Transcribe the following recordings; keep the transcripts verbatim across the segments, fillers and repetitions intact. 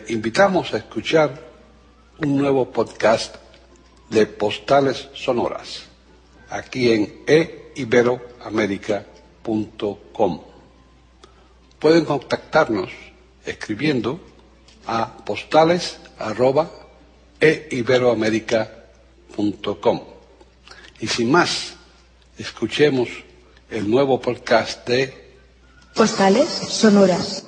invitamos a escuchar un nuevo podcast de Postales Sonoras, aquí en e ibero américa punto com. Pueden contactarnos escribiendo a postales arroba e ibero américa punto com. Y sin más, escuchemos el nuevo podcast de Postales Sonoras.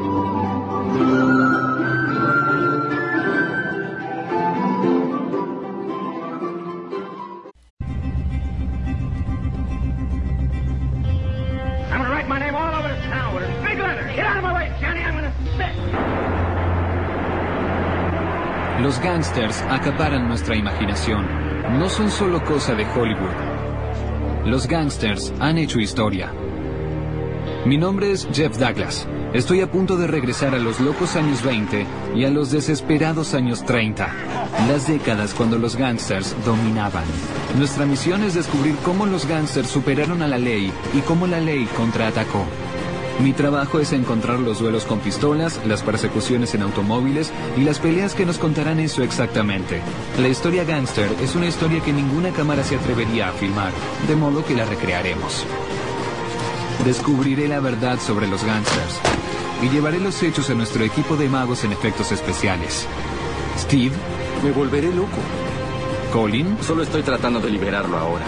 Los gángsters acaparan nuestra imaginación. No son solo cosa de Hollywood. Los gángsters han hecho historia. Mi nombre es Jeff Douglas. Estoy a punto de regresar a los locos años veinte y a los desesperados años treinta. Las décadas cuando los gángsters dominaban. Nuestra misión es descubrir cómo los gángsters superaron a la ley y cómo la ley contraatacó. Mi trabajo es encontrar los duelos con pistolas, las persecuciones en automóviles y las peleas que nos contarán eso exactamente. La historia gángster es una historia que ninguna cámara se atrevería a filmar, de modo que la recrearemos. Descubriré la verdad sobre los gángsters y llevaré los hechos a nuestro equipo de magos en efectos especiales. Steve. Me volveré loco. Colin. Solo estoy tratando de liberarlo ahora.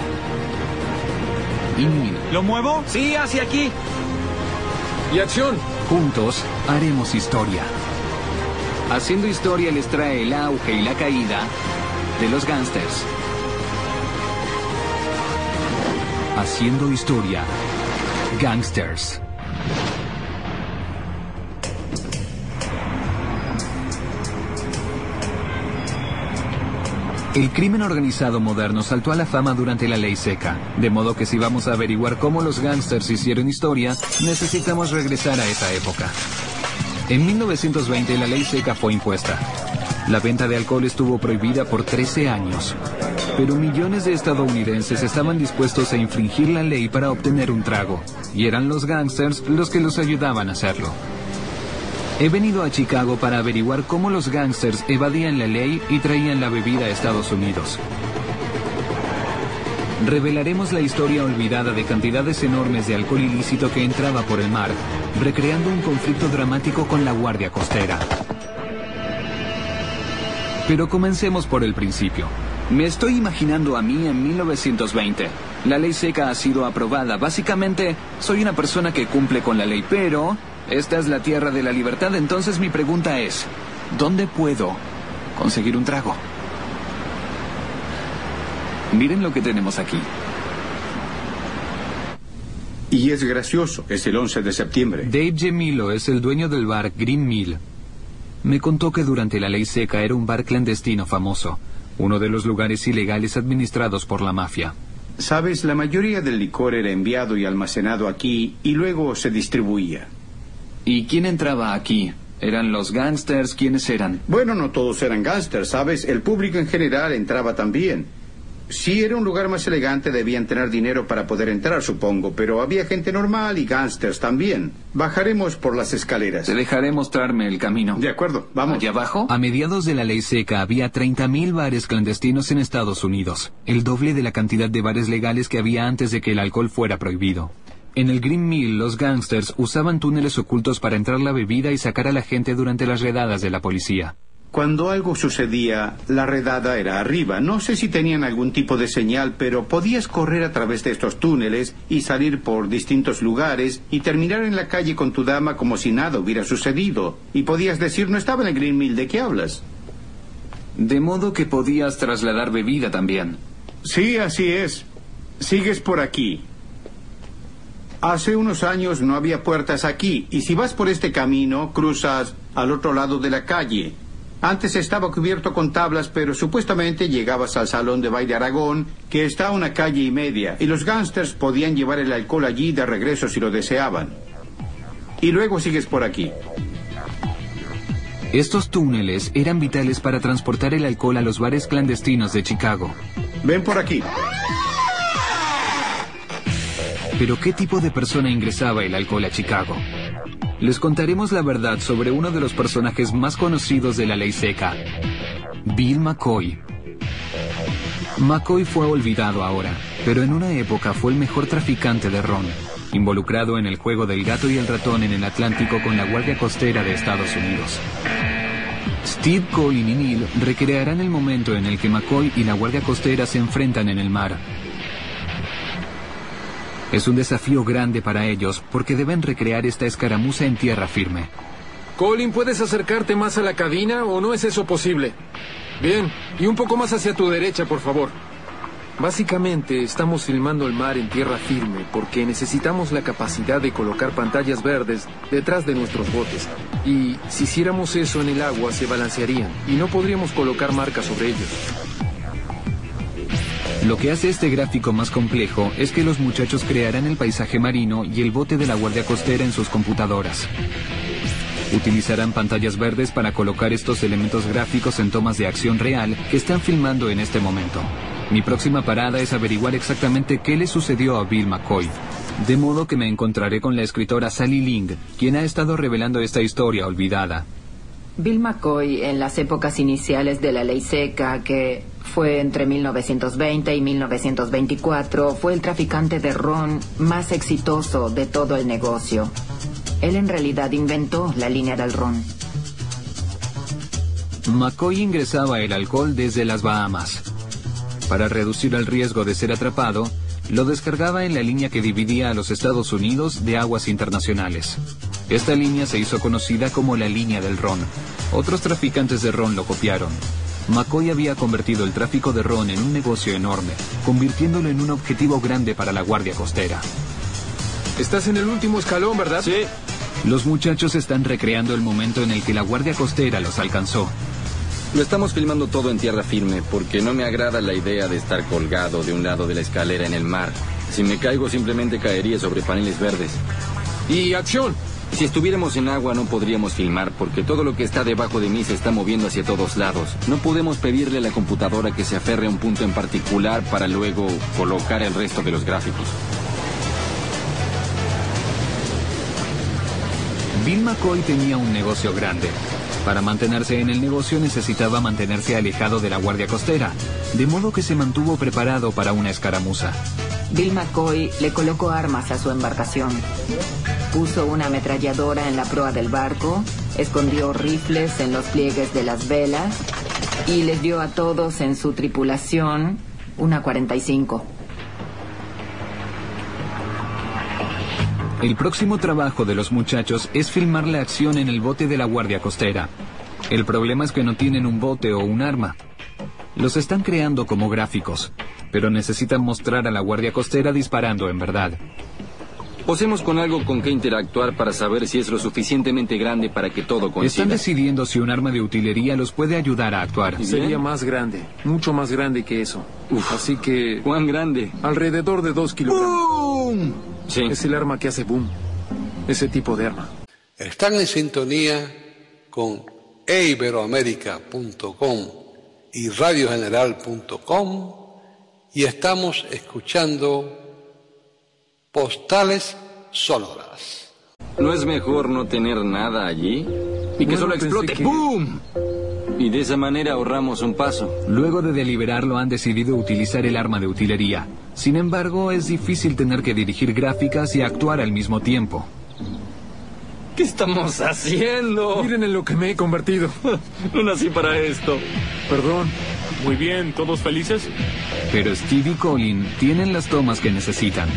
Y Neil. ¿Lo muevo? Sí, hacia aquí. ¡Y acción! Juntos haremos historia. Haciendo historia les trae el auge y la caída de los gángsters. Haciendo historia. Gángsters. El crimen organizado moderno saltó a la fama durante la ley seca, de modo que si vamos a averiguar cómo los gángsters hicieron historia, necesitamos regresar a esa época. En mil novecientos veinte la ley seca fue impuesta. La venta de alcohol estuvo prohibida por trece años, pero millones de estadounidenses estaban dispuestos a infringir la ley para obtener un trago, y eran los gángsters los que los ayudaban a hacerlo. He venido a Chicago para averiguar cómo los gángsters evadían la ley y traían la bebida a Estados Unidos. Revelaremos la historia olvidada de cantidades enormes de alcohol ilícito que entraba por el mar, recreando un conflicto dramático con la Guardia Costera. Pero comencemos por el principio. Me estoy imaginando a mí en mil novecientos veinte. La ley seca ha sido aprobada. Básicamente, soy una persona que cumple con la ley, pero esta es la tierra de la libertad, entonces mi pregunta es, ¿dónde puedo conseguir un trago? Miren lo que tenemos aquí. Y es gracioso, es el once de septiembre. Dave Gemilo es el dueño del bar Green Mill. Me contó que durante la ley seca era un bar clandestino famoso, uno de los lugares ilegales administrados por la mafia. Sabes, la mayoría del licor era enviado y almacenado aquí y luego se distribuía. ¿Y quién entraba aquí? ¿Eran los gángsters? ¿Quiénes eran? Bueno, no todos eran gángsters, ¿sabes? El público en general entraba también. Si era un lugar más elegante, debían tener dinero para poder entrar, supongo, pero había gente normal y gángsters también. Bajaremos por las escaleras. Te dejaré mostrarme el camino. De acuerdo, vamos. ¿Allá abajo? A mediados de la ley seca había treinta mil bares clandestinos en Estados Unidos, el doble de la cantidad de bares legales que había antes de que el alcohol fuera prohibido. En el Green Mill, los gángsters usaban túneles ocultos para entrar la bebida y sacar a la gente durante las redadas de la policía. Cuando algo sucedía, la redada era arriba. No sé si tenían algún tipo de señal, pero podías correr a través de estos túneles y salir por distintos lugares y terminar en la calle con tu dama como si nada hubiera sucedido. Y podías decir, no estaba en el Green Mill, ¿de qué hablas? De modo que podías trasladar bebida también. Sí, así es. Sigues por aquí. Hace unos años no había puertas aquí, y si vas por este camino, cruzas al otro lado de la calle. Antes estaba cubierto con tablas, pero supuestamente llegabas al Salón de Baile Aragón, que está a una calle y media, y los gángsters podían llevar el alcohol allí de regreso si lo deseaban. Y luego sigues por aquí. Estos túneles eran vitales para transportar el alcohol a los bares clandestinos de Chicago. Ven por aquí. Pero ¿qué tipo de persona ingresaba el alcohol a Chicago? les contaremos la verdad sobre uno de los personajes más conocidos de la ley seca, Bill McCoy. McCoy fue olvidado ahora, pero en una época fue el mejor traficante de ron, involucrado en el juego del gato y el ratón en el Atlántico con la Guardia Costera de Estados Unidos. Steve, Colin y Neil recrearán el momento en el que McCoy y la Guardia Costera se enfrentan en el mar. Es un desafío grande para ellos porque deben recrear esta escaramuza en tierra firme. Colin, ¿puedes acercarte más a la cabina o no es eso posible? Bien, y un poco más hacia tu derecha, por favor. Básicamente, estamos filmando el mar en tierra firme porque necesitamos la capacidad de colocar pantallas verdes detrás de nuestros botes. Y si hiciéramos eso en el agua, se balancearían y no podríamos colocar marcas sobre ellos. Lo que hace este gráfico más complejo es que los muchachos crearán el paisaje marino y el bote de la Guardia Costera en sus computadoras. Utilizarán pantallas verdes para colocar estos elementos gráficos en tomas de acción real que están filmando en este momento. Mi próxima parada es averiguar exactamente qué le sucedió a Bill McCoy. De modo que me encontraré con la escritora Sally Ling, quien ha estado revelando esta historia olvidada. Bill McCoy, en las épocas iniciales de la ley seca, que fue entre mil novecientos veinte y mil novecientos veinticuatro, fue el traficante de ron más exitoso de todo el negocio. Él en realidad inventó la línea del ron. McCoy ingresaba el alcohol desde las Bahamas. Para reducir el riesgo de ser atrapado, lo descargaba en la línea que dividía a los Estados Unidos de aguas internacionales. Esta línea se hizo conocida como la línea del ron. Otros traficantes de ron lo copiaron. McCoy había convertido el tráfico de ron en un negocio enorme, convirtiéndolo en un objetivo grande para la Guardia Costera. Estás en el último escalón, ¿verdad? Sí. Los muchachos están recreando el momento en el que la Guardia Costera los alcanzó. Lo estamos filmando todo en tierra firme porque no me agrada la idea de estar colgado de un lado de la escalera en el mar. Si me caigo simplemente caería sobre paneles verdes. ¡Y acción! Si estuviéramos en agua no podríamos filmar porque todo lo que está debajo de mí se está moviendo hacia todos lados. No podemos pedirle a la computadora que se aferre a un punto en particular para luego colocar el resto de los gráficos. Bill McCoy tenía un negocio grande. Para mantenerse en el negocio necesitaba mantenerse alejado de la Guardia Costera, de modo que se mantuvo preparado para una escaramuza. Bill McCoy le colocó armas a su embarcación. Puso una ametralladora en la proa del barco, escondió rifles en los pliegues de las velas y les dio a todos en su tripulación una cuarenta y cinco. El próximo trabajo de los muchachos es filmar la acción en el bote de la Guardia Costera. El problema es que no tienen un bote o un arma. Los están creando como gráficos, pero necesitan mostrar a la Guardia Costera disparando en verdad. Posemos con algo con que interactuar para saber si es lo suficientemente grande para que todo coincida. Están decidiendo si un arma de utilería los puede ayudar a actuar. Sería más grande, mucho más grande que eso. Uf, así que... ¿Cuán grande? Alrededor de dos kilogramos. ¡Boom! Sí. Es el arma que hace boom. Ese tipo de arma. Están en sintonía con e iberoamérica punto com y radio general punto com y estamos escuchando Postales Sonoras. ¿No es mejor no tener nada allí? Y que Bueno, solo explote. pensé que- ¡Boom! Y de esa manera ahorramos un paso. Luego de deliberarlo han decidido utilizar el arma de utilería. Sin embargo, es difícil tener que dirigir gráficas y actuar al mismo tiempo. ¿Qué estamos haciendo? Miren en lo que me he convertido. No nací para esto. Perdón. Muy bien, ¿todos felices? Pero Steve y Colin tienen las tomas que necesitan.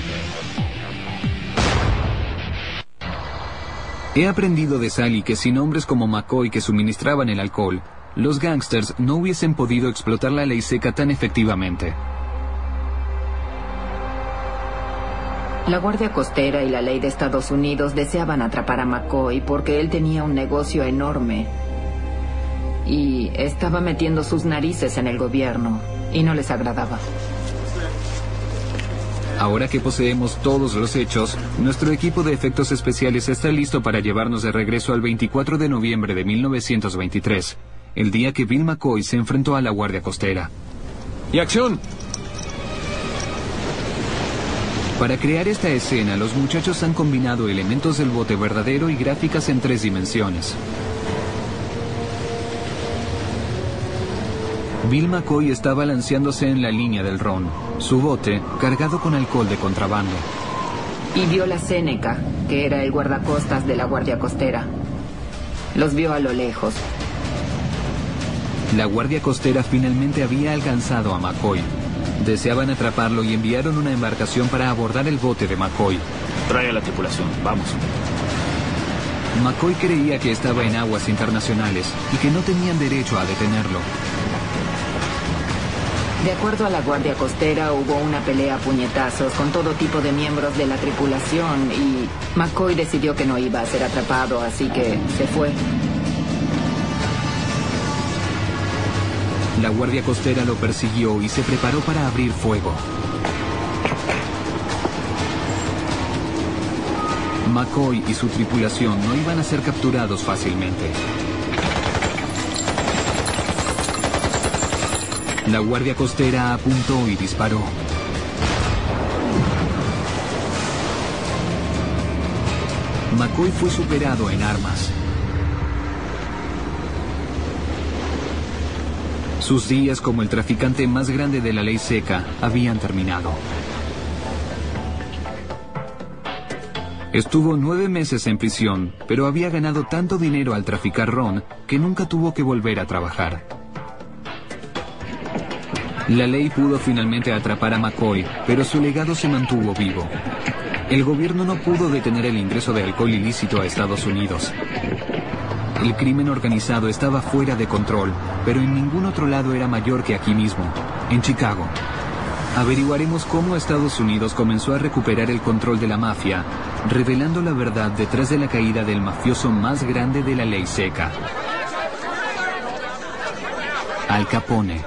He aprendido de Sally que sin hombres como McCoy que suministraban el alcohol, los gángsters no hubiesen podido explotar la ley seca tan efectivamente. La Guardia Costera y la ley de Estados Unidos deseaban atrapar a McCoy porque él tenía un negocio enorme y estaba metiendo sus narices en el gobierno y no les agradaba. Ahora que poseemos todos los hechos, nuestro equipo de efectos especiales está listo para llevarnos de regreso al veinticuatro de noviembre de mil novecientos veintitrés, el día que Bill McCoy se enfrentó a la Guardia Costera. ¡Y acción! Para crear esta escena, los muchachos han combinado elementos del bote verdadero y gráficas en tres dimensiones. Bill McCoy está balanceándose en la línea del Ron, su bote cargado con alcohol de contrabando. Y vio la Seneca, que era el guardacostas de la Guardia Costera. Los vio a lo lejos. La Guardia Costera finalmente había alcanzado a McCoy. Deseaban atraparlo y enviaron una embarcación para abordar el bote de McCoy. Trae a la tripulación, vamos. McCoy creía que estaba en aguas internacionales y que no tenían derecho a detenerlo. De acuerdo a la Guardia Costera, hubo una pelea a puñetazos con todo tipo de miembros de la tripulación y McCoy decidió que no iba a ser atrapado, así que se fue. La Guardia Costera lo persiguió y se preparó para abrir fuego. McCoy y su tripulación no iban a ser capturados fácilmente. La Guardia Costera apuntó y disparó. McCoy fue superado en armas. Sus días como el traficante más grande de la ley seca habían terminado. Estuvo nueve meses en prisión, pero había ganado tanto dinero al traficar ron que nunca tuvo que volver a trabajar. La ley pudo finalmente atrapar a McCoy, pero su legado se mantuvo vivo. El gobierno no pudo detener el ingreso de alcohol ilícito a Estados Unidos. El crimen organizado estaba fuera de control, pero en ningún otro lado era mayor que aquí mismo, en Chicago. Averiguaremos cómo Estados Unidos comenzó a recuperar el control de la mafia, revelando la verdad detrás de la caída del mafioso más grande de la ley seca. Al Capone.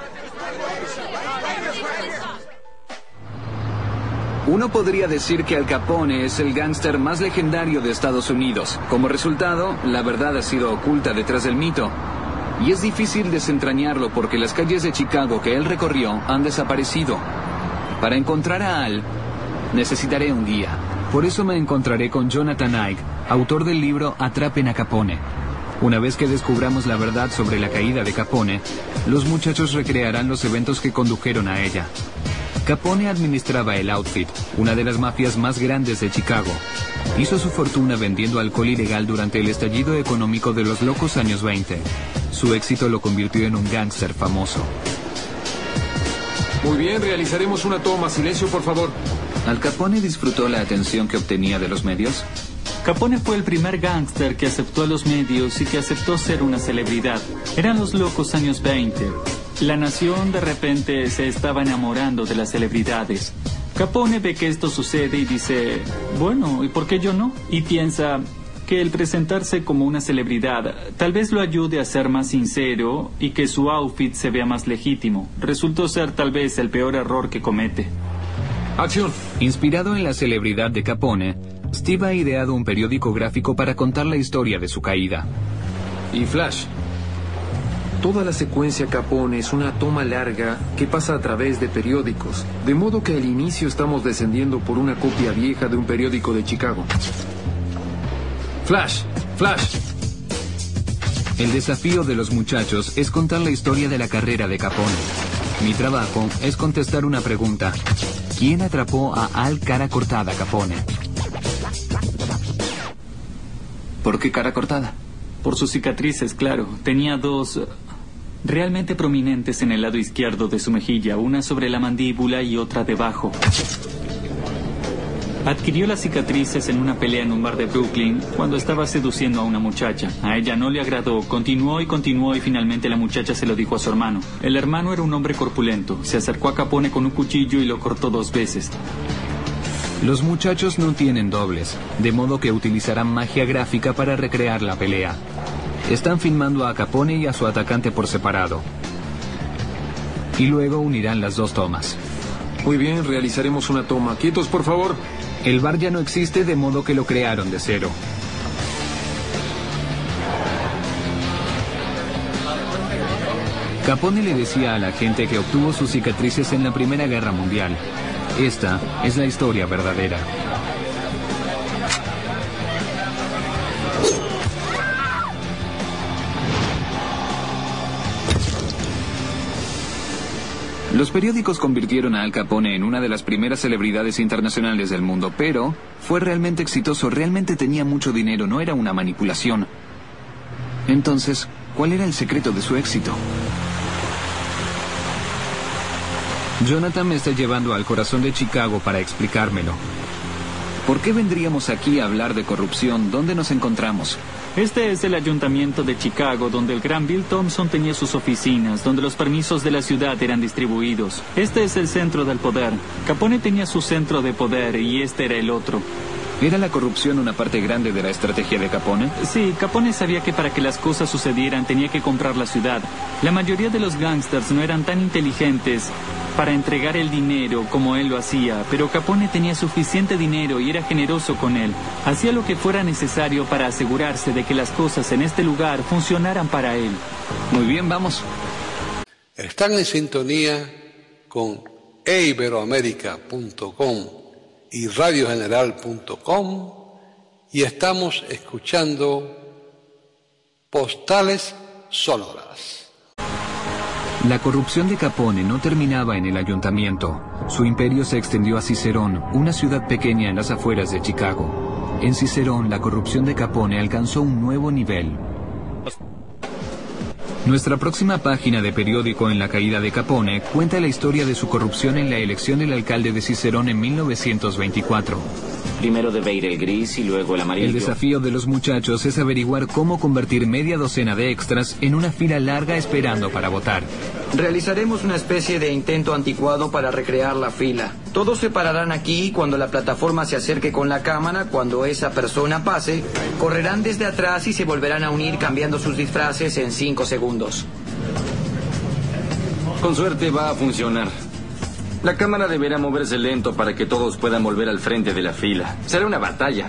Uno podría decir que Al Capone es el gángster más legendario de Estados Unidos. Como resultado, la verdad ha sido oculta detrás del mito. Y es difícil desentrañarlo porque las calles de Chicago que él recorrió han desaparecido. Para encontrar a Al, necesitaré un guía. Por eso me encontraré con Jonathan Ike, autor del libro Atrapen a Capone. Una vez que descubramos la verdad sobre la caída de Capone, los muchachos recrearán los eventos que condujeron a ella. Capone administraba el Outfit, una de las mafias más grandes de Chicago. Hizo su fortuna vendiendo alcohol ilegal durante el estallido económico de los locos años veinte. Su éxito lo convirtió en un gángster famoso. Muy bien, realizaremos una toma. Silencio, por favor. ¿Al Capone disfrutó la atención que obtenía de los medios? Capone fue el primer gángster que aceptó a los medios y que aceptó ser una celebridad. Eran los locos años veinte. La nación de repente se estaba enamorando de las celebridades. Capone ve que esto sucede y dice, bueno, ¿y por qué yo no? Y piensa que el presentarse como una celebridad tal vez lo ayude a ser más sincero y que su outfit se vea más legítimo. Resultó ser tal vez el peor error que comete. ¡Acción! Inspirado en la celebridad de Capone, Steve ha ideado un periódico gráfico para contar la historia de su caída. Y Flash. Toda la secuencia Capone es una toma larga que pasa a través de periódicos, de modo que al inicio estamos descendiendo por una copia vieja de un periódico de Chicago. Flash, Flash. El desafío de los muchachos es contar la historia de la carrera de Capone. Mi trabajo es contestar una pregunta. ¿Quién atrapó a Al Cara Cortada Capone? ¿Por qué cara cortada? Por sus cicatrices, claro. Tenía dos uh, realmente prominentes en el lado izquierdo de su mejilla, una sobre la mandíbula y otra debajo. Adquirió las cicatrices en una pelea en un bar de Brooklyn cuando estaba seduciendo a una muchacha. A ella no le agradó, continuó y continuó y finalmente la muchacha se lo dijo a su hermano. El hermano era un hombre corpulento. Se acercó a Capone con un cuchillo y lo cortó dos veces. Los muchachos no tienen dobles, de modo que utilizarán magia gráfica para recrear la pelea. Están filmando a Capone y a su atacante por separado. Y luego unirán las dos tomas. Muy bien, realizaremos una toma. Quietos, por favor. El bar ya no existe, de modo que lo crearon de cero. Capone le decía a la gente que obtuvo sus cicatrices en la Primera Guerra Mundial. Esta es la historia verdadera. Los periódicos convirtieron a Al Capone en una de las primeras celebridades internacionales del mundo, pero fue realmente exitoso, realmente tenía mucho dinero, no era una manipulación. Entonces, ¿cuál era el secreto de su éxito? Jonathan me está llevando al corazón de Chicago para explicármelo. ¿Por qué vendríamos aquí a hablar de corrupción? ¿Dónde nos encontramos? Este es el ayuntamiento de Chicago, donde el gran Bill Thompson tenía sus oficinas, donde los permisos de la ciudad eran distribuidos. Este es el centro del poder. Capone tenía su centro de poder y este era el otro. ¿Era la corrupción una parte grande de la estrategia de Capone? Sí, Capone sabía que para que las cosas sucedieran tenía que comprar la ciudad. La mayoría de los gángsters no eran tan inteligentes para entregar el dinero como él lo hacía, pero Capone tenía suficiente dinero y era generoso con él. Hacía lo que fuera necesario para asegurarse de que las cosas en este lugar funcionaran para él. Muy bien, vamos. Están en sintonía con e iberoamérica punto com y radio general punto com y estamos escuchando Postales Sonoras. La corrupción de Capone no terminaba en el ayuntamiento. Su imperio se extendió a Cicerón, una ciudad pequeña en las afueras de Chicago. En Cicerón, la corrupción de Capone alcanzó un nuevo nivel. Nuestra próxima página de periódico en la caída de Capone cuenta la historia de su corrupción en la elección del alcalde de Cicerón en mil novecientos veinticuatro. Primero debe ir el gris y luego el amarillo. El desafío de los muchachos es averiguar cómo convertir media docena de extras en una fila larga esperando para votar. Realizaremos una especie de intento anticuado para recrear la fila. Todos se pararán aquí cuando la plataforma se acerque con la cámara. Cuando esa persona pase, correrán desde atrás y se volverán a unir cambiando sus disfraces en cinco segundos. Con suerte va a funcionar. La cámara deberá moverse lento para que todos puedan volver al frente de la fila. Será una batalla.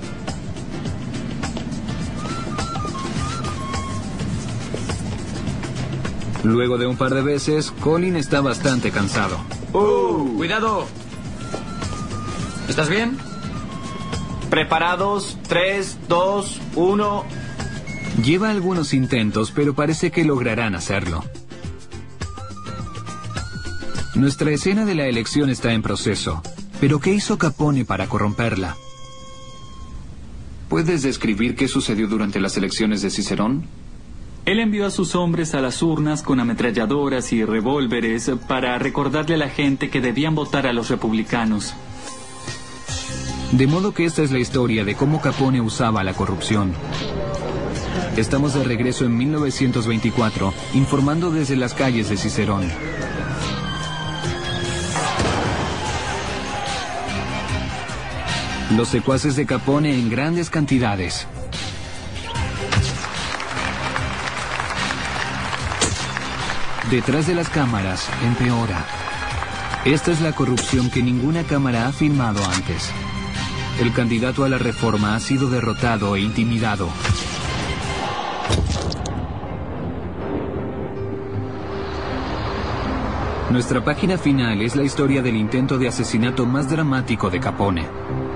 Luego de un par de veces, Colin está bastante cansado. ¡Uh! ¡Cuidado! ¿Estás bien? Preparados, tres, dos, uno... Lleva algunos intentos, pero parece que lograrán hacerlo. Nuestra escena de la elección está en proceso. ¿Pero qué hizo Capone para corromperla? ¿Puedes describir qué sucedió durante las elecciones de Cicerón? Él envió a sus hombres a las urnas con ametralladoras y revólveres para recordarle a la gente que debían votar a los republicanos. De modo que esta es la historia de cómo Capone usaba la corrupción. Estamos de regreso en mil novecientos veinticuatro, informando desde las calles de Cicerón. Los secuaces de Capone en grandes cantidades. Detrás de las cámaras, empeora. Esta es la corrupción que ninguna cámara ha filmado antes. El candidato a la reforma ha sido derrotado e intimidado. Nuestra página final es la historia del intento de asesinato más dramático de Capone.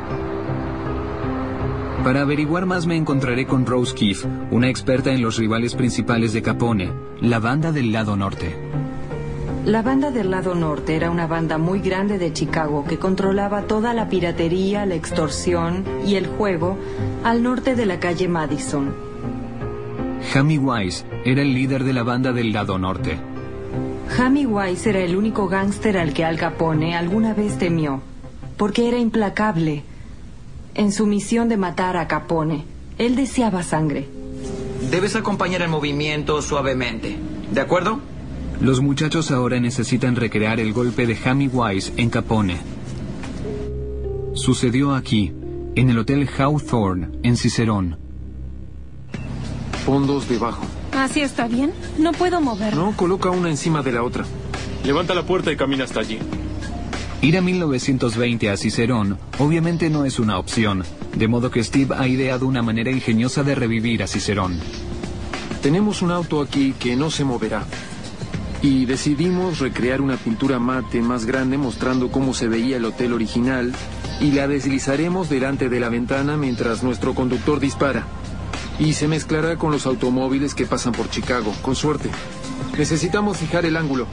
Para averiguar más me encontraré con Rose Keefe, una experta en los rivales principales de Capone, la banda del lado norte. La banda del lado norte era una banda muy grande de Chicago que controlaba toda la piratería, la extorsión y el juego al norte de la calle Madison. Hammy Wise era el líder de la banda del lado norte. Hammy Wise era el único gángster al que Al Capone alguna vez temió, porque era implacable. En su misión de matar a Capone, él deseaba sangre. Debes acompañar el movimiento suavemente, ¿de acuerdo? Los muchachos ahora necesitan recrear el golpe de Hammy Wise en Capone. Sucedió aquí, en el Hotel Hawthorne, en Cicerón. Pon dos debajo. ¿Así está bien? No puedo mover. No, coloca una encima de la otra. Levanta la puerta y camina hasta allí. Ir a mil novecientos veinte a Cicerón obviamente no es una opción, de modo que Steve ha ideado una manera ingeniosa de revivir a Cicerón. Tenemos un auto aquí que no se moverá. Y decidimos recrear una pintura mate más grande mostrando cómo se veía el hotel original y la deslizaremos delante de la ventana mientras nuestro conductor dispara. Y se mezclará con los automóviles que pasan por Chicago, con suerte. Necesitamos fijar el ángulo.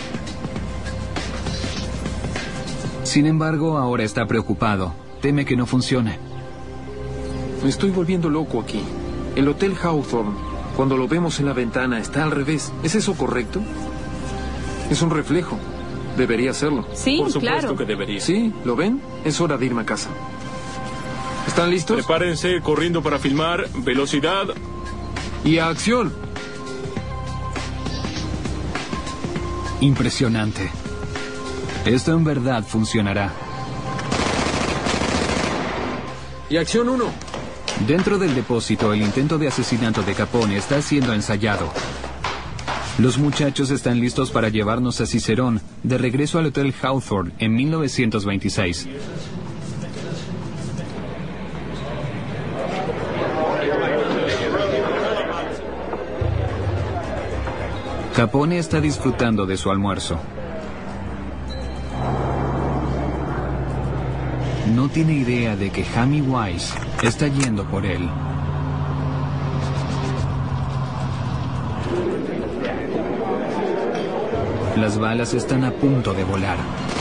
Sin embargo, ahora está preocupado. Teme que no funcione. Me estoy volviendo loco aquí. El Hotel Hawthorne, cuando lo vemos en la ventana, está al revés. ¿Es eso correcto? Es un reflejo. Debería serlo. Sí, Por supuesto claro. que debería. ¿Sí? ¿Lo ven? Es hora de irme a casa. ¿Están listos? Prepárense, corriendo para filmar. Velocidad. Y a acción. Impresionante. Esto en verdad funcionará. Y acción uno. Dentro del depósito, el intento de asesinato de Capone está siendo ensayado. Los muchachos están listos para llevarnos a Cicerón, de regreso al Hotel Hawthorne en mil novecientos veintiséis. Capone está disfrutando de su almuerzo. No tiene idea de que Jamie Wise está yendo por él. Las balas están a punto de volar.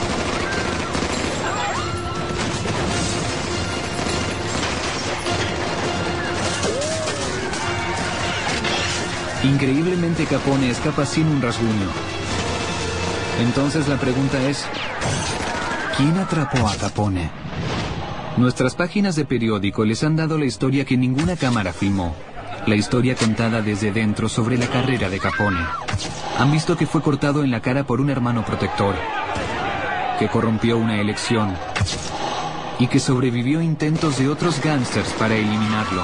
Increíblemente, Capone escapa sin un rasguño. Entonces la pregunta es, ¿quién atrapó a Capone? Nuestras páginas de periódico les han dado la historia que ninguna cámara filmó. La historia contada desde dentro sobre la carrera de Capone. Han visto que fue cortado en la cara por un hermano protector, que corrompió una elección y que sobrevivió a intentos de otros gángsters para eliminarlo.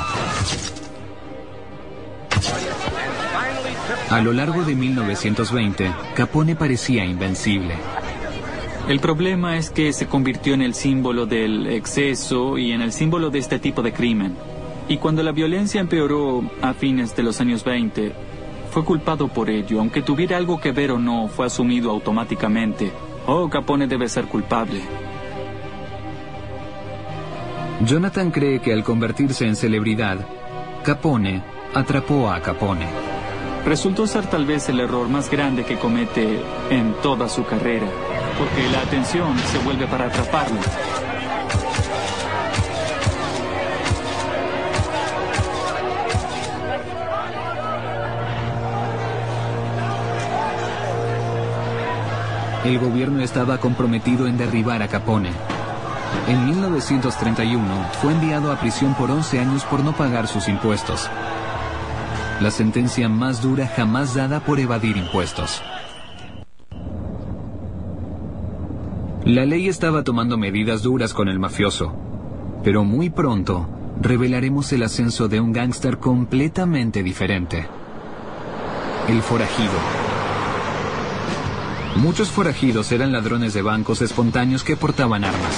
A lo largo de mil novecientos veinte, Capone parecía invencible. El problema es que se convirtió en el símbolo del exceso y en el símbolo de este tipo de crimen. Y cuando la violencia empeoró a fines de los años veinte, fue culpado por ello. Aunque tuviera algo que ver o no, fue asumido automáticamente. Oh, Capone debe ser culpable. Jonathan cree que al convertirse en celebridad, Capone atrapó a Capone. Resultó ser tal vez el error más grande que comete en toda su carrera, porque la atención se vuelve para atraparlo. El gobierno estaba comprometido en derribar a Capone. En mil novecientos treinta y uno fue enviado a prisión por once años por no pagar sus impuestos. La sentencia más dura jamás dada por evadir impuestos. La ley estaba tomando medidas duras con el mafioso, pero muy pronto revelaremos el ascenso de un gángster completamente diferente. El forajido. Muchos forajidos eran ladrones de bancos espontáneos que portaban armas.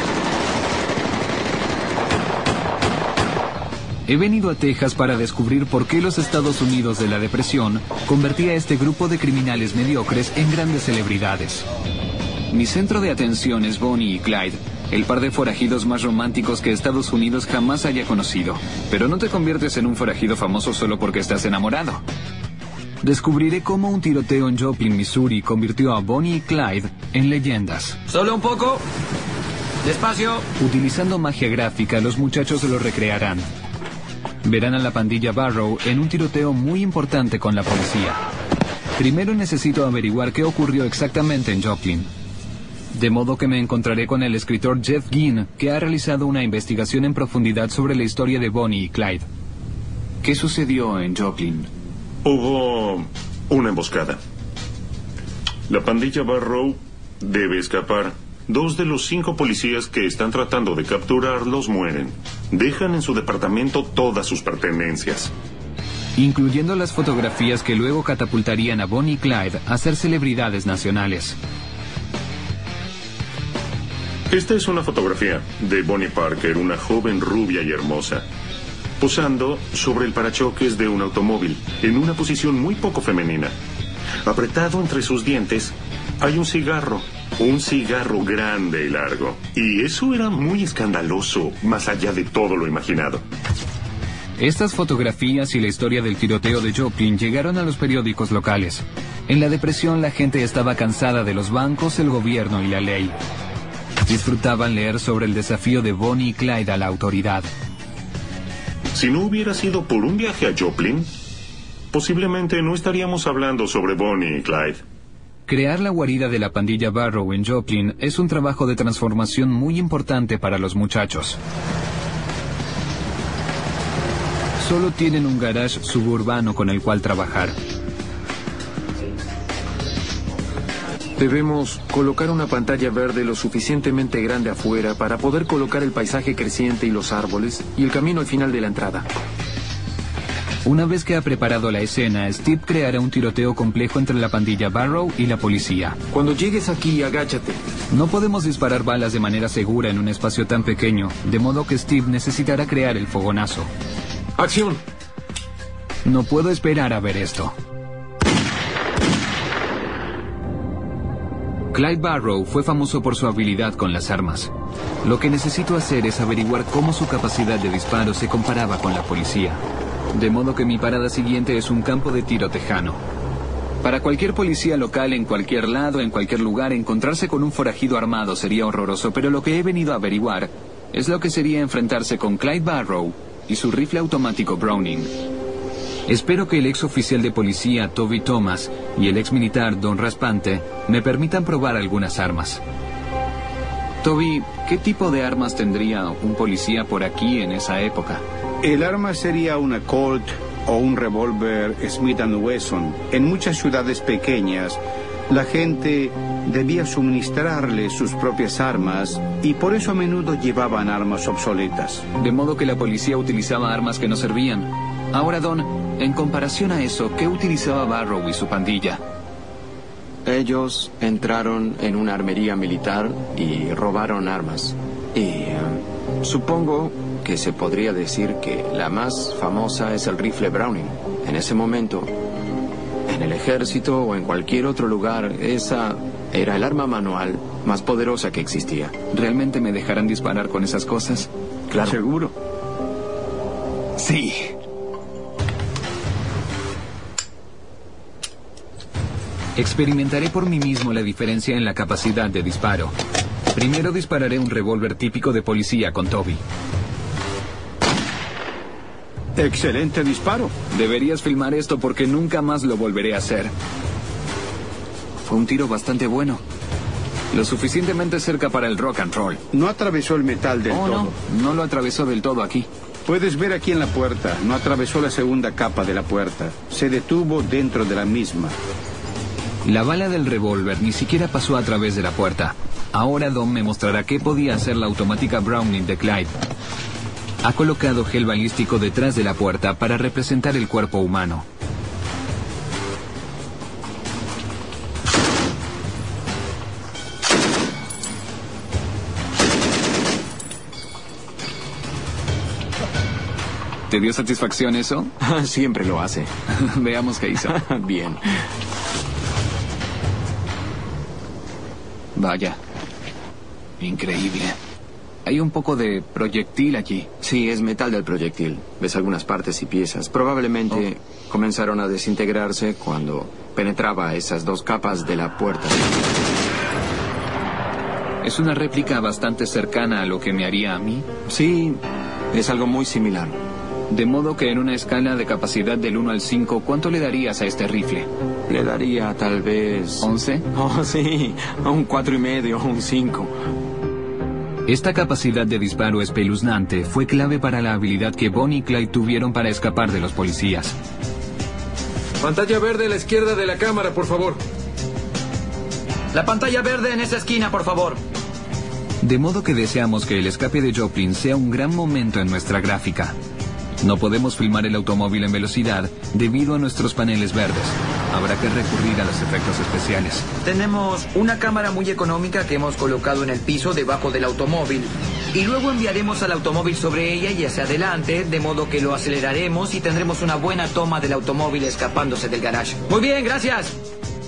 He venido a Texas para descubrir por qué los Estados Unidos de la Depresión convertía a este grupo de criminales mediocres en grandes celebridades. Mi centro de atención es Bonnie y Clyde, el par de forajidos más románticos que Estados Unidos jamás haya conocido. Pero no te conviertes en un forajido famoso solo porque estás enamorado. Descubriré cómo un tiroteo en Joplin, Missouri, convirtió a Bonnie y Clyde en leyendas. Solo un poco. Despacio. Utilizando magia gráfica, los muchachos lo recrearán. Verán a la pandilla Barrow en un tiroteo muy importante con la policía. Primero necesito averiguar qué ocurrió exactamente en Joplin. De modo que me encontraré con el escritor Jeff Ginn, que ha realizado una investigación en profundidad sobre la historia de Bonnie y Clyde. ¿Qué sucedió en Joplin? Hubo una emboscada. La pandilla Barrow debe escapar. Dos de los cinco policías que están tratando de capturarlos mueren. Dejan en su departamento todas sus pertenencias, incluyendo las fotografías que luego catapultarían a Bonnie y Clyde a ser celebridades nacionales. Esta es una fotografía de Bonnie Parker, una joven rubia y hermosa, posando sobre el parachoques de un automóvil, en una posición muy poco femenina. Apretado entre sus dientes, hay un cigarro. Un cigarro grande y largo. Y eso era muy escandaloso, más allá de todo lo imaginado. Estas fotografías y la historia del tiroteo de Joplin llegaron a los periódicos locales. En la depresión la gente estaba cansada de los bancos, el gobierno y la ley. Disfrutaban leer sobre el desafío de Bonnie y Clyde a la autoridad. Si no hubiera sido por un viaje a Joplin, posiblemente no estaríamos hablando sobre Bonnie y Clyde. Crear la guarida de la pandilla Barrow en Joplin es un trabajo de transformación muy importante para los muchachos. Solo tienen un garage suburbano con el cual trabajar. Debemos colocar una pantalla verde lo suficientemente grande afuera para poder colocar el paisaje creciente y los árboles y el camino al final de la entrada. Una vez que ha preparado la escena, Steve creará un tiroteo complejo entre la pandilla Barrow y la policía. Cuando llegues aquí, agáchate. No podemos disparar balas de manera segura en un espacio tan pequeño, de modo que Steve necesitará crear el fogonazo. ¡Acción! No puedo esperar a ver esto. Clyde Barrow fue famoso por su habilidad con las armas. Lo que necesito hacer es averiguar cómo su capacidad de disparo se comparaba con la policía. De modo que mi parada siguiente es un campo de tiro tejano. Para cualquier policía local en cualquier lado, en cualquier lugar, encontrarse con un forajido armado sería horroroso, pero lo que he venido a averiguar es lo que sería enfrentarse con Clyde Barrow y su rifle automático Browning. Espero que el ex oficial de policía Toby Thomas y el ex militar Don Raspante me permitan probar algunas armas. Toby, ¿qué tipo de armas tendría un policía por aquí en esa época? El arma sería una Colt o un revólver Smith and Wesson. En muchas ciudades pequeñas, la gente debía suministrarle sus propias armas y por eso a menudo llevaban armas obsoletas. De modo que la policía utilizaba armas que no servían. Ahora, Don, en comparación a eso, ¿qué utilizaba Barrow y su pandilla? Ellos entraron en una armería militar y robaron armas. Y uh, supongo que se podría decir que la más famosa es el rifle Browning. En ese momento, en el ejército o en cualquier otro lugar, esa era el arma manual más poderosa que existía. ¿Realmente me dejarán disparar con esas cosas? Claro. ¿Seguro? Sí. Experimentaré por mí mismo la diferencia en la capacidad de disparo. Primero dispararé un revólver típico de policía con Toby. Excelente disparo. Deberías filmar esto porque nunca más lo volveré a hacer. Fue un tiro bastante bueno. Lo suficientemente cerca para el rock and roll. No atravesó el metal del oh, todo. No, no lo atravesó del todo aquí. Puedes ver aquí en la puerta. No atravesó la segunda capa de la puerta. Se detuvo dentro de la misma. La bala del revólver ni siquiera pasó a través de la puerta. Ahora Don me mostrará qué podía hacer la automática Browning de Clyde. Ha colocado gel balístico detrás de la puerta para representar el cuerpo humano. ¿Te dio satisfacción eso? Siempre lo hace. Veamos qué hizo. Bien. Vaya. Increíble. Hay un poco de proyectil allí. Sí, es metal del proyectil. Ves algunas partes y piezas. Probablemente oh. comenzaron a desintegrarse cuando penetraba esas dos capas de la puerta. ¿Es una réplica bastante cercana a lo que me haría a mí? Sí, es algo muy similar. De modo que en una escala de capacidad del uno al cinco, ¿cuánto le darías a este rifle? Le daría tal vez... ¿once? Oh, sí, un cuatro y medio, un cinco. Esta capacidad de disparo espeluznante fue clave para la habilidad que Bonnie y Clyde tuvieron para escapar de los policías. Pantalla verde a la izquierda de la cámara, por favor. La pantalla verde en esa esquina, por favor. De modo que deseamos que el escape de Joplin sea un gran momento en nuestra gráfica. No podemos filmar el automóvil en velocidad debido a nuestros paneles verdes. Habrá que recurrir a los efectos especiales. Tenemos una cámara muy económica que hemos colocado en el piso debajo del automóvil. Y luego enviaremos al automóvil sobre ella y hacia adelante, de modo que lo aceleraremos y tendremos una buena toma del automóvil escapándose del garage. Muy bien, gracias.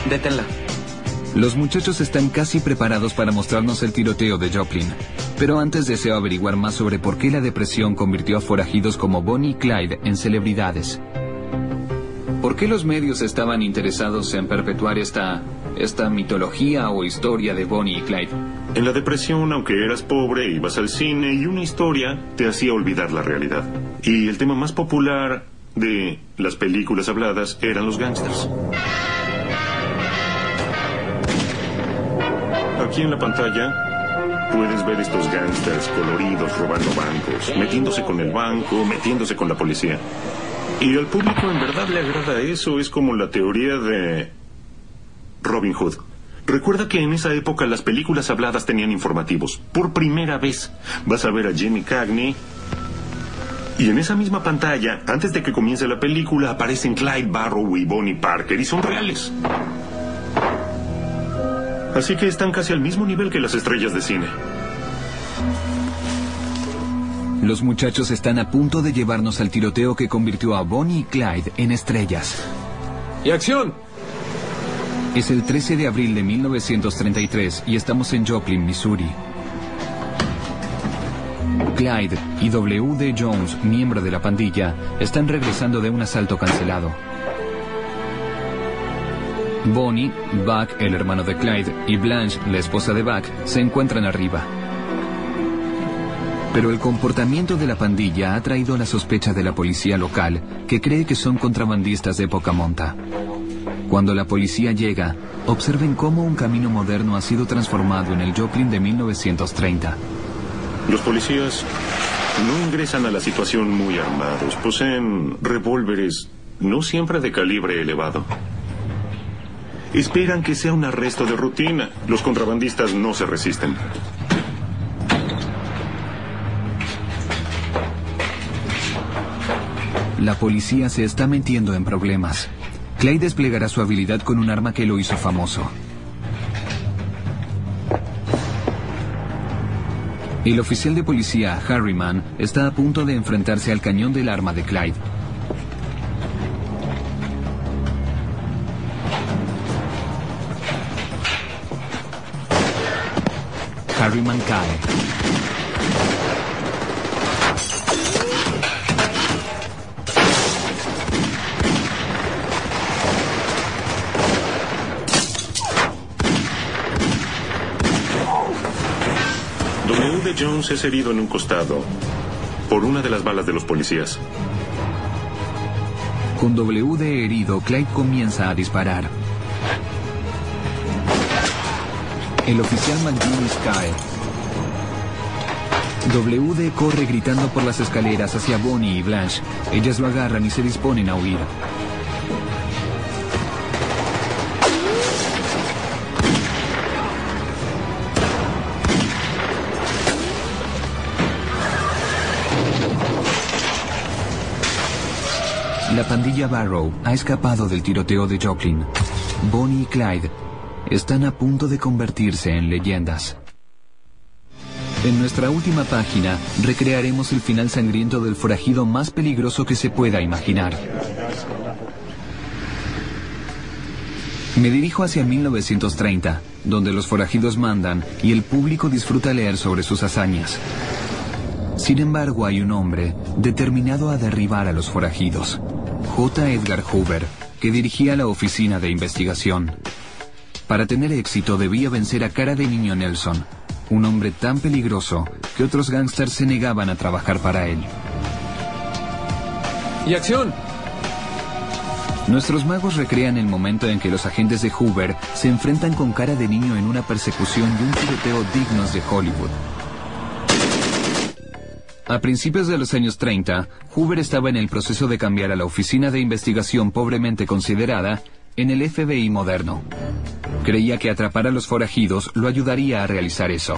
Deténla. Los muchachos están casi preparados para mostrarnos el tiroteo de Joplin. Pero antes deseo averiguar más sobre por qué la depresión convirtió a forajidos como Bonnie y Clyde en celebridades. ¿Por qué los medios estaban interesados en perpetuar esta, esta mitología o historia de Bonnie y Clyde? En la depresión, aunque eras pobre, ibas al cine y una historia te hacía olvidar la realidad. Y el tema más popular de las películas habladas eran los gángsters. Aquí en la pantalla puedes ver estos gángsters coloridos robando bancos, metiéndose con el banco, metiéndose con la policía. Y al público en verdad le agrada eso. Es como la teoría de Robin Hood. Recuerda que en esa época las películas habladas tenían informativos. Por primera vez vas a ver a Jimmy Cagney y en esa misma pantalla, antes de que comience la película, aparecen Clyde Barrow y Bonnie Parker y son reales. Así que están casi al mismo nivel que las estrellas de cine. Los muchachos están a punto de llevarnos al tiroteo que convirtió a Bonnie y Clyde en estrellas. ¡Y acción! Es el trece de abril de mil novecientos treinta y tres y estamos en Joplin, Missouri. Clyde y W D Jones, miembro de la pandilla, están regresando de un asalto cancelado. Bonnie, Buck, el hermano de Clyde, y Blanche, la esposa de Buck, se encuentran arriba. Pero el comportamiento de la pandilla ha traído la sospecha de la policía local, que cree que son contrabandistas de poca monta. Cuando la policía llega, observen cómo un camino moderno ha sido transformado en el Joplin de mil novecientos treinta. Los policías no ingresan a la situación muy armados. Poseen revólveres, no siempre de calibre elevado. Esperan que sea un arresto de rutina. Los contrabandistas no se resisten. La policía se está metiendo en problemas. Clyde desplegará su habilidad con un arma que lo hizo famoso. El oficial de policía, Harriman, está a punto de enfrentarse al cañón del arma de Clyde. Harriman cae. W D Jones es herido en un costado por una de las balas de los policías. Con W D herido, Clyde comienza a disparar. El oficial McGinnis cae. W D corre gritando por las escaleras hacia Bonnie y Blanche. Ellas lo agarran y se disponen a huir. La pandilla Barrow ha escapado del tiroteo de Joplin. Bonnie y Clyde están a punto de convertirse en leyendas. En nuestra última página recrearemos el final sangriento del forajido más peligroso que se pueda imaginar. Me dirijo hacia mil novecientos treinta, donde los forajidos mandan y el público disfruta leer sobre sus hazañas. Sin embargo, hay un hombre determinado a derribar a los forajidos, J. Edgar Hoover, que dirigía la oficina de investigación. Para tener éxito debía vencer a Cara de Niño Nelson, un hombre tan peligroso que otros gángsters se negaban a trabajar para él. ¡Y acción! Nuestros magos recrean el momento en que los agentes de Hoover se enfrentan con Cara de Niño en una persecución y un tiroteo dignos de Hollywood. A principios de los años treinta, Hoover estaba en el proceso de cambiar a la oficina de investigación pobremente considerada en el F B I moderno. Creía que atrapar a los forajidos lo ayudaría a realizar eso.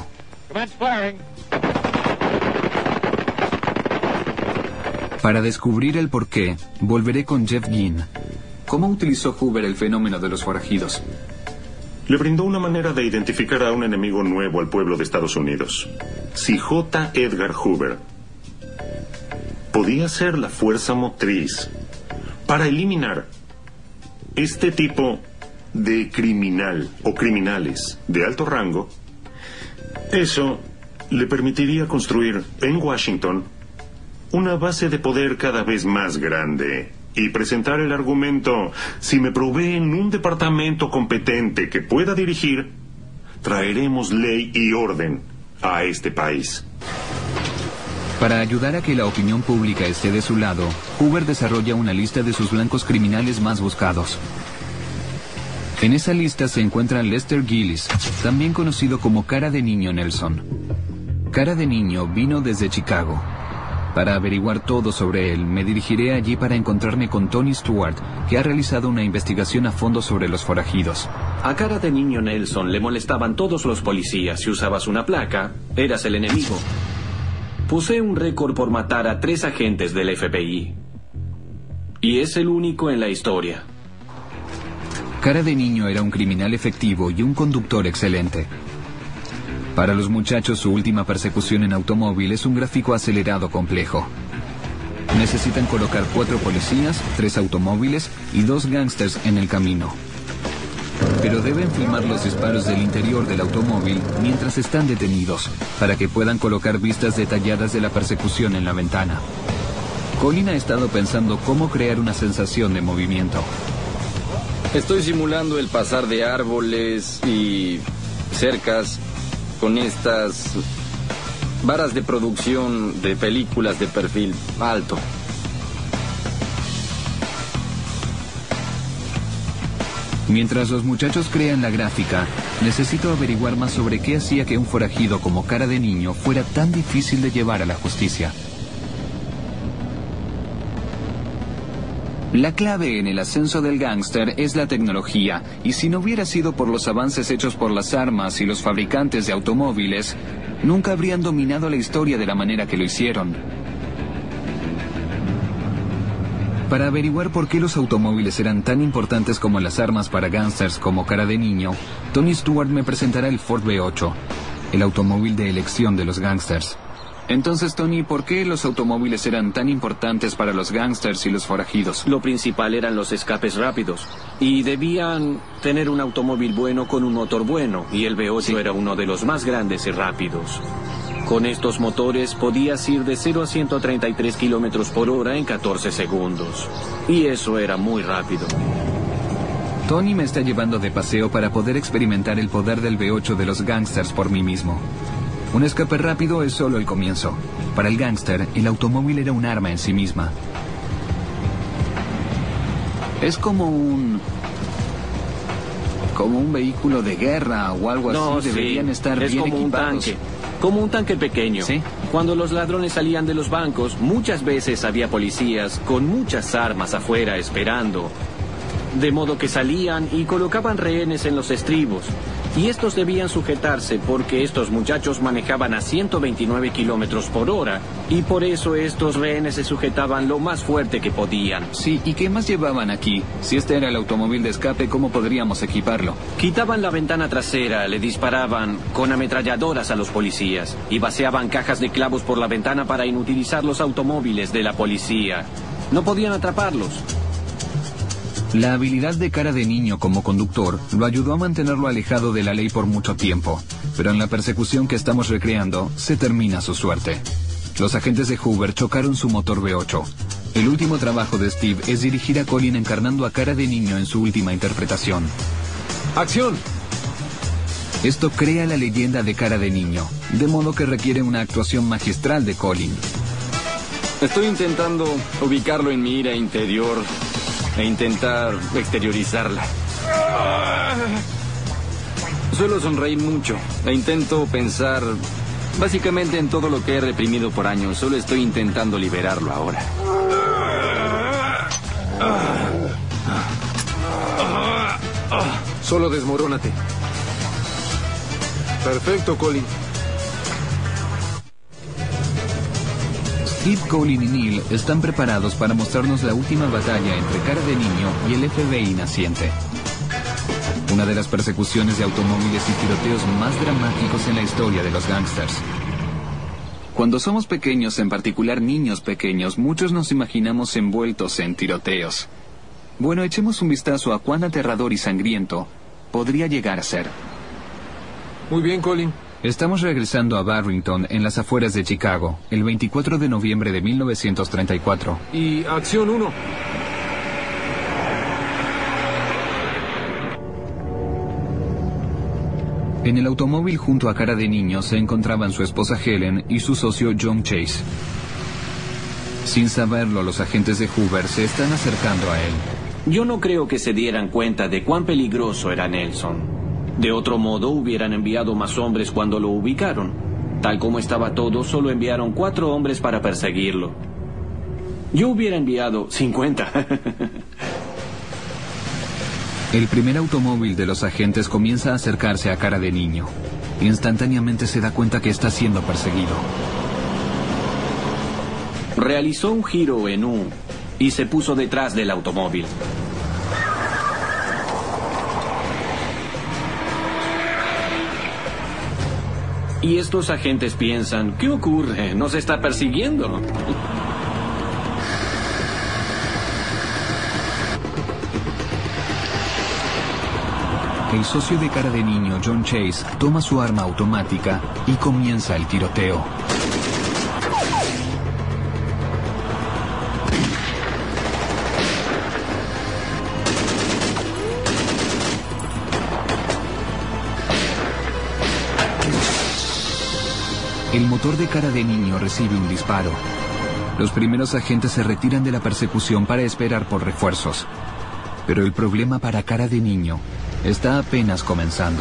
Para descubrir el porqué, volveré con Jeff Ginn. ¿Cómo utilizó Hoover el fenómeno de los forajidos? Le brindó una manera de identificar a un enemigo nuevo al pueblo de Estados Unidos. Si J. Edgar Hoover podía ser la fuerza motriz para eliminar este tipo de criminal o criminales de alto rango, eso le permitiría construir en Washington una base de poder cada vez más grande y presentar el argumento: si me proveen un departamento competente que pueda dirigir, traeremos ley y orden a este país. Para ayudar a que la opinión pública esté de su lado, Hoover desarrolla una lista de sus blancos criminales más buscados. En esa lista se encuentra Lester Gillis, también conocido como Cara de Niño Nelson. Cara de Niño vino desde Chicago. Para averiguar todo sobre él, me dirigiré allí para encontrarme con Tony Stewart, que ha realizado una investigación a fondo sobre los forajidos. A Cara de Niño Nelson le molestaban todos los policías. Si usabas una placa, eras el enemigo. Posee un récord por matar a tres agentes del F B I. Y es el único en la historia. Cara de Niño era un criminal efectivo y un conductor excelente. Para los muchachos, su última persecución en automóvil es un gráfico acelerado complejo. Necesitan colocar cuatro policías, tres automóviles y dos gángsters en el camino. Pero deben filmar los disparos del interior del automóvil mientras están detenidos, para que puedan colocar vistas detalladas de la persecución en la ventana. Colin ha estado pensando cómo crear una sensación de movimiento. Estoy simulando el pasar de árboles y cercas con estas varas de producción de películas de perfil alto. Mientras los muchachos crean la gráfica, necesito averiguar más sobre qué hacía que un forajido como Cara de Niño fuera tan difícil de llevar a la justicia. La clave en el ascenso del gángster es la tecnología, y si no hubiera sido por los avances hechos por las armas y los fabricantes de automóviles, nunca habrían dominado la historia de la manera que lo hicieron. Para averiguar por qué los automóviles eran tan importantes como las armas para gángsters como Cara de Niño, Tony Stewart me presentará el Ford V ocho, el automóvil de elección de los gángsters. Entonces, Tony, ¿por qué los automóviles eran tan importantes para los gángsters y los forajidos? Lo principal eran los escapes rápidos. Y debían tener un automóvil bueno con un motor bueno. Y el V ocho sí. Era uno de los más grandes y rápidos. Con estos motores podías ir de cero a ciento treinta y tres kilómetros por hora en catorce segundos. Y eso era muy rápido. Tony me está llevando de paseo para poder experimentar el poder del V ocho de los gángsters por mí mismo. Un escape rápido es solo el comienzo. Para el gángster, el automóvil era un arma en sí misma. Es como un... como un vehículo de guerra o algo no, así. Sí. Deberían estar es bien como equipados. Un tanque. Como un tanque pequeño. ¿Sí? Cuando los ladrones salían de los bancos, muchas veces había policías con muchas armas afuera esperando. De modo que salían y colocaban rehenes en los estribos. Y estos debían sujetarse porque estos muchachos manejaban a ciento veintinueve kilómetros por hora. Y por eso estos rehenes se sujetaban lo más fuerte que podían. Sí, ¿y qué más llevaban aquí? Si este era el automóvil de escape, ¿cómo podríamos equiparlo? Quitaban la ventana trasera, le disparaban con ametralladoras a los policías. Y vaciaban cajas de clavos por la ventana para inutilizar los automóviles de la policía. No podían atraparlos. La habilidad de Cara de Niño como conductor lo ayudó a mantenerlo alejado de la ley por mucho tiempo, pero en la persecución que estamos recreando se termina su suerte. Los agentes de Hoover chocaron su motor V ocho. El último trabajo de Steve es dirigir a Colin encarnando a Cara de Niño en su última interpretación. ¡Acción! Esto crea la leyenda de Cara de Niño, de modo que requiere una actuación magistral de Colin. Estoy intentando ubicarlo en mi ira interior e intentar exteriorizarla. Suelo sonreír mucho e intento pensar básicamente en todo lo que he reprimido por años. Solo estoy intentando liberarlo ahora. Solo desmorónate. Perfecto, Colin. Steve, Colin y Neil están preparados para mostrarnos la última batalla entre Cara de Niño y el F B I naciente. Una de las persecuciones de automóviles y tiroteos más dramáticos en la historia de los gángsters. Cuando somos pequeños, en particular niños pequeños, muchos nos imaginamos envueltos en tiroteos. Bueno, echemos un vistazo a cuán aterrador y sangriento podría llegar a ser. Muy bien, Colin. Estamos regresando a Barrington, en las afueras de Chicago, el veinticuatro de noviembre de mil novecientos treinta y cuatro. Y acción uno. En el automóvil junto a Cara de Niño se encontraban su esposa Helen y su socio John Chase. Sin saberlo, los agentes de Hoover se están acercando a él. Yo no creo que se dieran cuenta de cuán peligroso era Nelson. De otro modo, hubieran enviado más hombres cuando lo ubicaron. Tal como estaba todo, solo enviaron cuatro hombres para perseguirlo. Yo hubiera enviado cincuenta. El primer automóvil de los agentes comienza a acercarse a Cara de Niño. Instantáneamente se da cuenta que está siendo perseguido. Realizó un giro en U y se puso detrás del automóvil. Y estos agentes piensan, ¿qué ocurre? ¿Nos está persiguiendo? El socio de Cara de Niño, John Chase, toma su arma automática y comienza el tiroteo. El motor de Cara de Niño recibe un disparo. Los primeros agentes se retiran de la persecución para esperar por refuerzos. Pero el problema para Cara de Niño está apenas comenzando.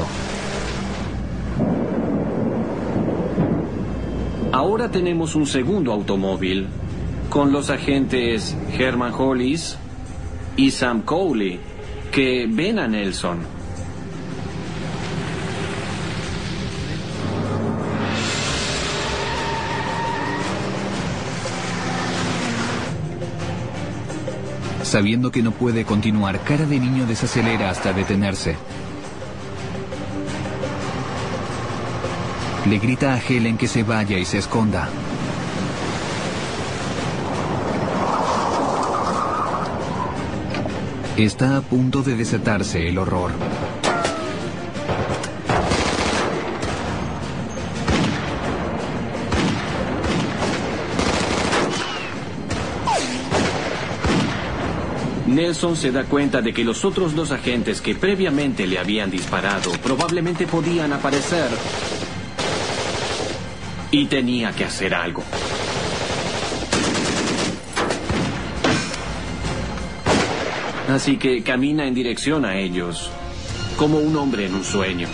Ahora tenemos un segundo automóvil con los agentes Herman Hollis y Sam Cowley que ven a Nelson. Sabiendo que no puede continuar, Cara de Niño desacelera hasta detenerse. Le grita a Helen que se vaya y se esconda. Está a punto de desatarse el horror. Nelson se da cuenta de que los otros dos agentes que previamente le habían disparado probablemente podían aparecer. Y tenía que hacer algo. Así que camina en dirección a ellos, como un hombre en un sueño.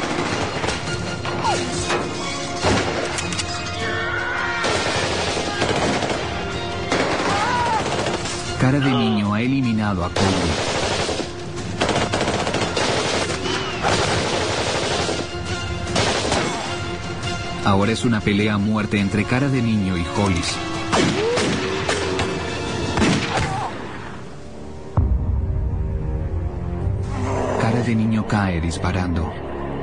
Cara de Niño ha eliminado a Cowley. Ahora es una pelea a muerte entre Cara de Niño y Hollis. Cara de Niño cae disparando.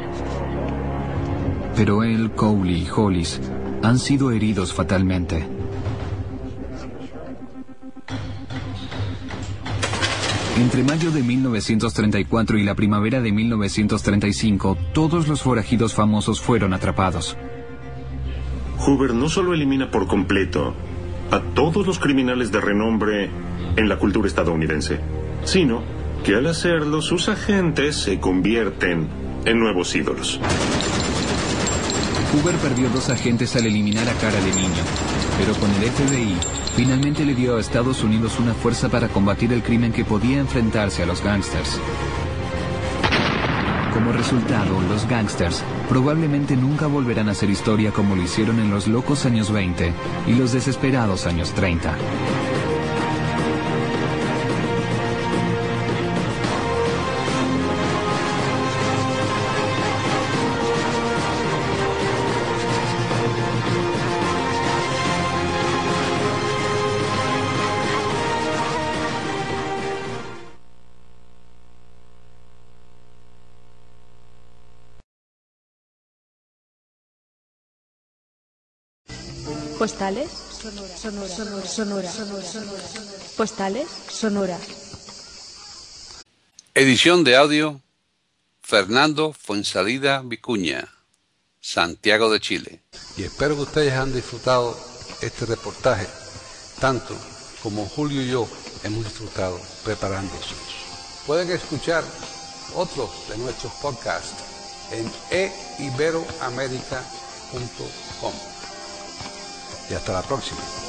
Pero él, Cowley y Hollis han sido heridos fatalmente. Entre mayo de mil novecientos treinta y cuatro y la primavera de mil novecientos treinta y cinco, todos los forajidos famosos fueron atrapados. Hoover no solo elimina por completo a todos los criminales de renombre en la cultura estadounidense, sino que al hacerlo sus agentes se convierten en nuevos ídolos. Hoover perdió dos agentes al eliminar a Cara de Niño, pero con el F B I finalmente le dio a Estados Unidos una fuerza para combatir el crimen que podía enfrentarse a los gángsters. Como resultado, los gángsters probablemente nunca volverán a hacer historia como lo hicieron en los locos años veinte y los desesperados años treinta. Postales Sonora. Sonora. Sonora. Sonora. Postales Sonora. Edición de audio, Fernando Fuensalida Vicuña, Santiago de Chile. Y espero que ustedes han disfrutado este reportaje, tanto como Julio y yo hemos disfrutado preparándose. Pueden escuchar otros de nuestros podcasts en e iberoamerica punto com. Y hasta la próxima.